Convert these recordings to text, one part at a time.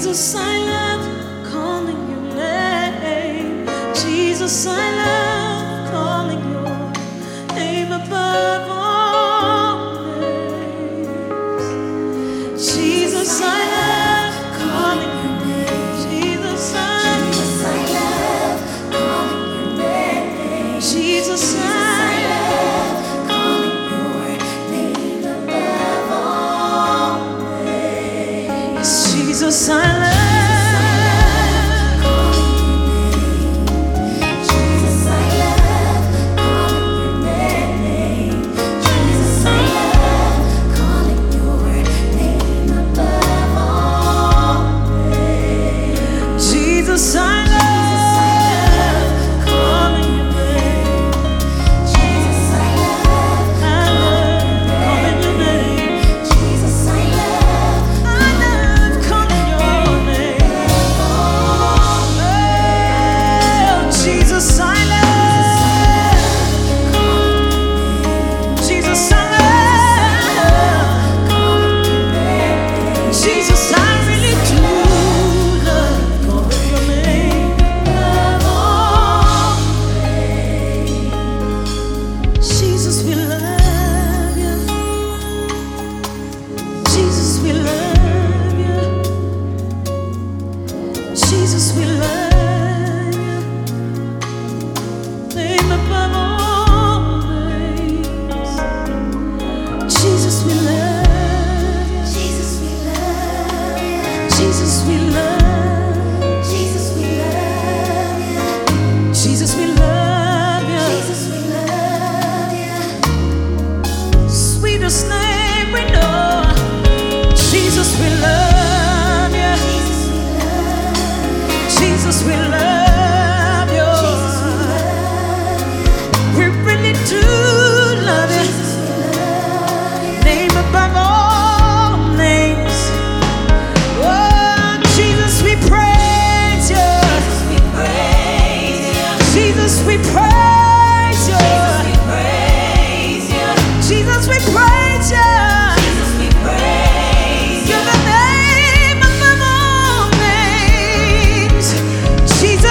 Jesus, I love calling your name. Jesus, I love calling your name above all names. Jesus, I love calling your name. Jesus, I love calling your name. Jesus, I love calling your name above all names. Jesus, I love. Jesus, I love calling your name. Jesus, I love calling your name. Jesus, I love calling your name. Oh, Jesus, I love. Jesus, I love. Jesus, I really do. Jesus, we love you. Jesus, we love you. Jesus, we love you. Name above all names. Jesus, we love you. Jesus, we love you. Jesus, we love you. Jesus, we love you. Jesus, we love you. Jesus, we love you. Sweetest name we know. Jesus, we love you. Jesus, we love you. We really do love you. Name above all names. Oh, Jesus, we praise you. Jesus, we praise you. Jesus, we praise you. Jesus, we praise you. You're the name above all names. Jesus.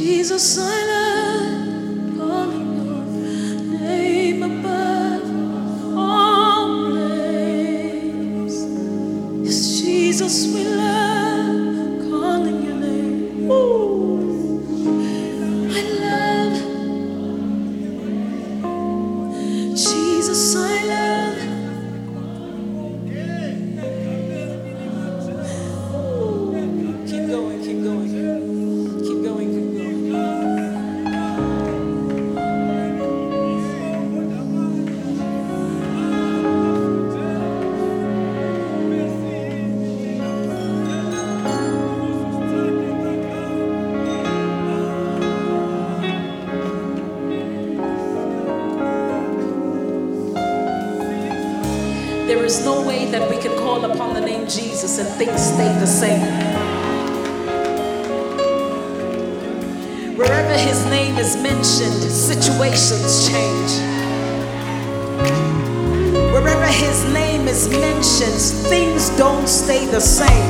Jesus, I love calling your name above all names. Yes, Jesus, we love calling your name. Ooh, I love Jesus, I love. Keep going, keep going, keep going, keep going. There is no way that we can call upon the name Jesus and things stay the same. Wherever his name is mentioned, situations change. Wherever his name is mentioned, things don't stay the same.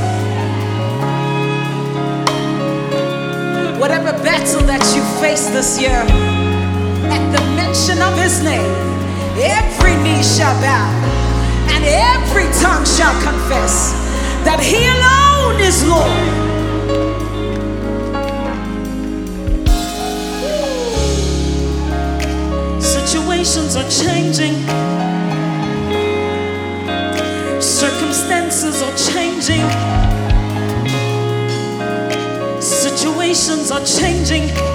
Whatever battle that you face this year, at the mention of his name, every knee shall bow and every tongue shall confess that he alone is Lord. Situations are changing. Circumstances are changing. Situations are changing.